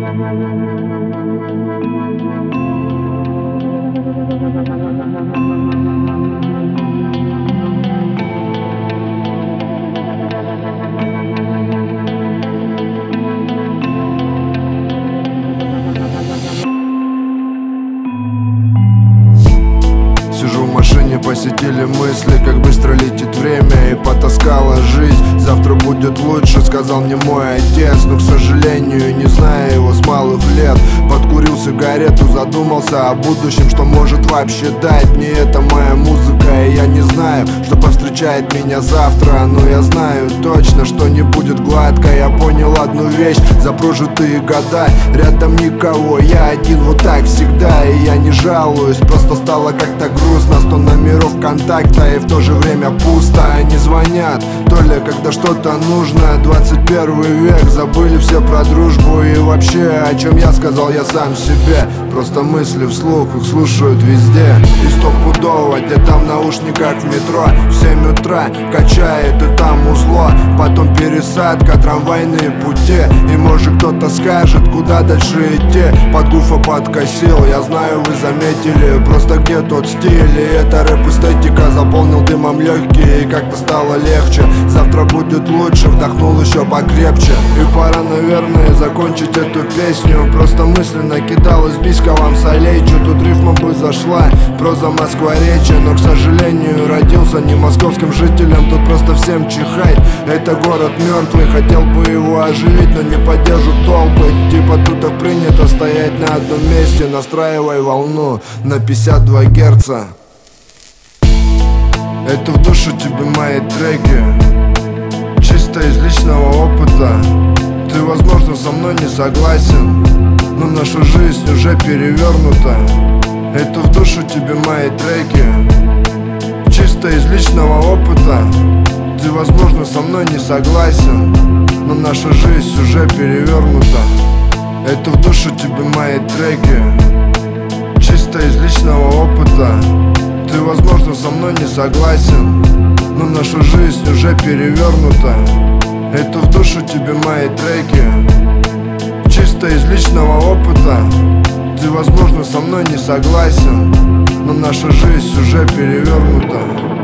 Сижу в машине, посетили мысли, как быстро летит время, и потаскала жизнь. Завтра будет лучше, сказал мне мой отец, но, к сожалению, не знаю его с малых лет. Подкурил сигарету, задумался о будущем, что может вообще дать мне эта моя музыка. И я не знаю, что повстречает меня завтра, но я знаю точно, что не будет гладко. Я понял одну вещь: за прожитые года рядом никого, я один, вот так всегда. И я не жалуюсь, просто стало как-то грустно. 100 номеров контакта и в то же время пусто. Они звонят, то ли когда что-то нужно. 21 век, забыли все про дружбу. И вообще, о чем я сказал я сам себе. Просто мысли вслух, их слушают везде. И стопудово где-то в наушниках в метро в 7 утра качает и там узло. Потом пересадка, трамвайные пути. И может кто-то скажет, куда дальше идти. Под гуфа подкосил, я знаю, вы заметили. Просто где тот стиль? И эта рэп-эстетика заполнил дымом легкие. И как-то стало легче. Завтра будет лучше, вдохнул еще покрепче. И пора, наверное, закончить эту песню. Просто мысленно кидалась биска вам солей. Чё тут рифма бы зашла, проза москворечия. Но, к сожалению, родился не московским жителем. Тут просто всем чихать. Это город мертвый, хотел бы его оживить, но не поддержу толпы. Типа тут так принято стоять на одном месте. Настраивай волну на 52 герца. Это в душу тебе мои треки, чисто из личного опыта. Ты, возможно, со мной не согласен, но наша жизнь уже перевернута. Это в душу тебе мои треки, чисто из личного опыта. Ты, возможно, со мной не согласен, но наша жизнь уже перевернута. Это в душу тебе мои треки, чисто из личного опыта. Ты, возможно, со мной не согласен, но наша жизнь уже перевернута. Это в душу тебе мои треки, чисто из личного опыта. Ты, возможно, со мной не согласен, но наша жизнь уже перевернута.